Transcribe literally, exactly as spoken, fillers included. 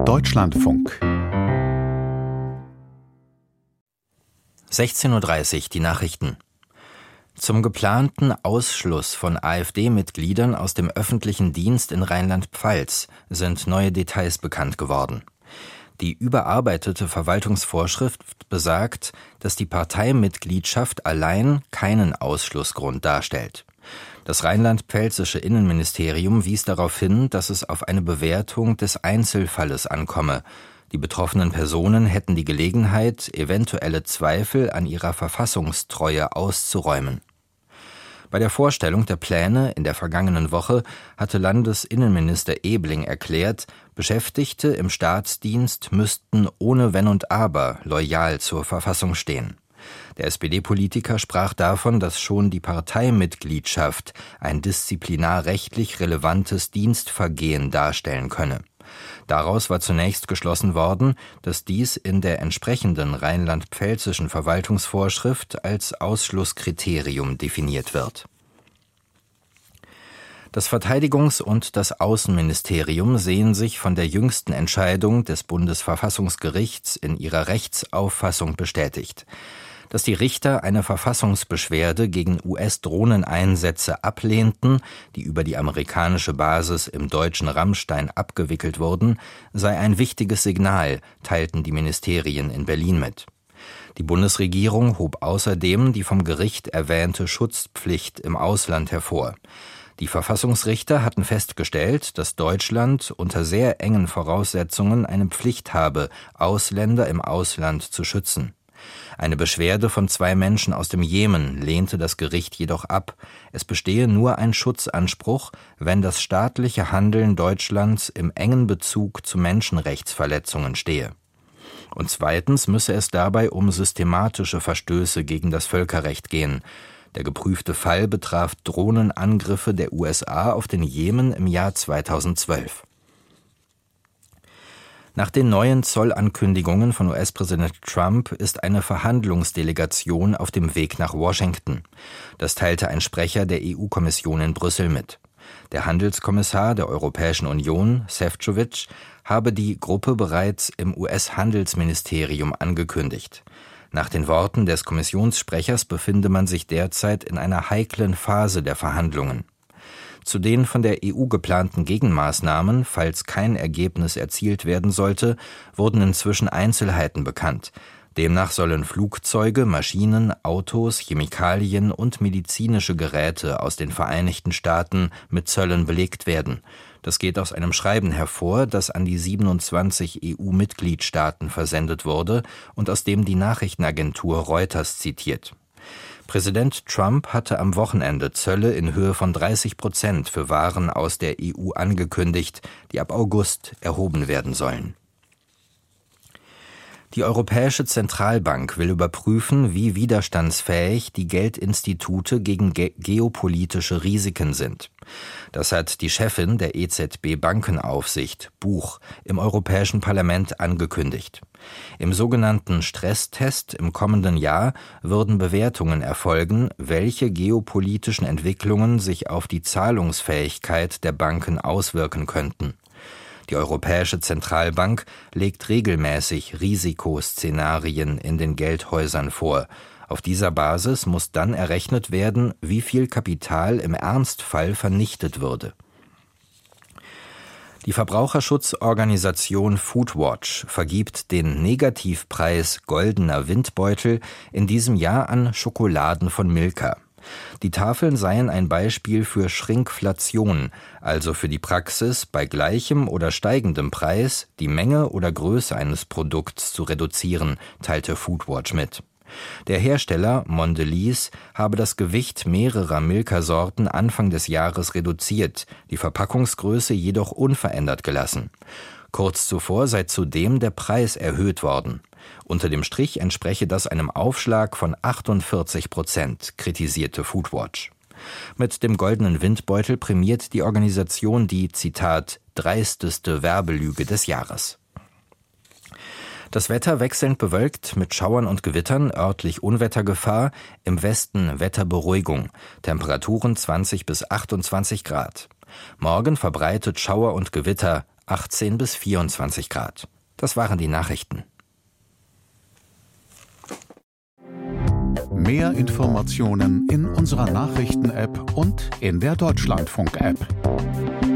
Deutschlandfunk. sechzehn Uhr dreißig, die Nachrichten. Zum geplanten Ausschluss von AfD-Mitgliedern aus dem öffentlichen Dienst in Rheinland-Pfalz sind neue Details bekannt geworden. Die überarbeitete Verwaltungsvorschrift besagt, dass die Parteimitgliedschaft allein keinen Ausschlussgrund darstellt. Das rheinland-pfälzische Innenministerium wies darauf hin, dass es auf eine Bewertung des Einzelfalles ankomme. Die betroffenen Personen hätten die Gelegenheit, eventuelle Zweifel an ihrer Verfassungstreue auszuräumen. Bei der Vorstellung der Pläne in der vergangenen Woche hatte Landesinnenminister Ebling erklärt, Beschäftigte im Staatsdienst müssten ohne Wenn und Aber loyal zur Verfassung stehen. Der S P D-Politiker sprach davon, dass schon die Parteimitgliedschaft ein disziplinarrechtlich relevantes Dienstvergehen darstellen könne. Daraus war zunächst geschlossen worden, dass dies in der entsprechenden rheinland-pfälzischen Verwaltungsvorschrift als Ausschlusskriterium definiert wird. Das Verteidigungs- und das Außenministerium sehen sich von der jüngsten Entscheidung des Bundesverfassungsgerichts in ihrer Rechtsauffassung bestätigt. Dass die Richter eine Verfassungsbeschwerde gegen U S-Drohneneinsätze ablehnten, die über die amerikanische Basis im deutschen Rammstein abgewickelt wurden, sei ein wichtiges Signal, teilten die Ministerien in Berlin mit. Die Bundesregierung hob außerdem die vom Gericht erwähnte Schutzpflicht im Ausland hervor. Die Verfassungsrichter hatten festgestellt, dass Deutschland unter sehr engen Voraussetzungen eine Pflicht habe, Ausländer im Ausland zu schützen. Eine Beschwerde von zwei Menschen aus dem Jemen lehnte das Gericht jedoch ab. Es bestehe nur ein Schutzanspruch, wenn das staatliche Handeln Deutschlands im engen Bezug zu Menschenrechtsverletzungen stehe. Und zweitens müsse es dabei um systematische Verstöße gegen das Völkerrecht gehen. Der geprüfte Fall betraf Drohnenangriffe der U S A auf den Jemen im Jahr zweitausendzwölf. Nach den neuen Zollankündigungen von U S-Präsident Trump ist eine Verhandlungsdelegation auf dem Weg nach Washington. Das teilte ein Sprecher der E U-Kommission in Brüssel mit. Der Handelskommissar der Europäischen Union, Šefčovič, habe die Gruppe bereits im U S-Handelsministerium angekündigt. Nach den Worten des Kommissionssprechers befinde man sich derzeit in einer heiklen Phase der Verhandlungen. Zu den von der E U geplanten Gegenmaßnahmen, falls kein Ergebnis erzielt werden sollte, wurden inzwischen Einzelheiten bekannt. Demnach sollen Flugzeuge, Maschinen, Autos, Chemikalien und medizinische Geräte aus den Vereinigten Staaten mit Zöllen belegt werden. Das geht aus einem Schreiben hervor, das an die siebenundzwanzig E U-Mitgliedstaaten versendet wurde und aus dem die Nachrichtenagentur Reuters zitiert. Präsident Trump hatte am Wochenende Zölle in Höhe von dreißig Prozent für Waren aus der E U angekündigt, die ab August erhoben werden sollen. Die Europäische Zentralbank will überprüfen, wie widerstandsfähig die Geldinstitute gegen ge- geopolitische Risiken sind. Das hat die Chefin der E Z B-Bankenaufsicht, Buch, im Europäischen Parlament angekündigt. Im sogenannten Stresstest im kommenden Jahr würden Bewertungen erfolgen, welche geopolitischen Entwicklungen sich auf die Zahlungsfähigkeit der Banken auswirken könnten. Die Europäische Zentralbank legt regelmäßig Risikoszenarien in den Geldhäusern vor. Auf dieser Basis muss dann errechnet werden, wie viel Kapital im Ernstfall vernichtet würde. Die Verbraucherschutzorganisation Foodwatch vergibt den Negativpreis Goldener Windbeutel in diesem Jahr an Schokoladen von Milka. Die Tafeln seien ein Beispiel für Schrinkflation, also für die Praxis, bei gleichem oder steigendem Preis die Menge oder Größe eines Produkts zu reduzieren, teilte Foodwatch mit. Der Hersteller Mondelez habe das Gewicht mehrerer Milka-Sorten Anfang des Jahres reduziert, die Verpackungsgröße jedoch unverändert gelassen. Kurz zuvor sei zudem der Preis erhöht worden. Unter dem Strich entspreche das einem Aufschlag von achtundvierzig Prozent, kritisierte Foodwatch. Mit dem Goldenen Windbeutel prämiert die Organisation die, Zitat, dreisteste Werbelüge des Jahres. Das Wetter wechselnd bewölkt mit Schauern und Gewittern, örtlich Unwettergefahr, im Westen Wetterberuhigung, Temperaturen zwanzig bis achtundzwanzig Grad. Morgen verbreitet Schauer und Gewitter, achtzehn bis vierundzwanzig Grad. Das waren die Nachrichten. Mehr Informationen in unserer Nachrichten-App und in der Deutschlandfunk-App.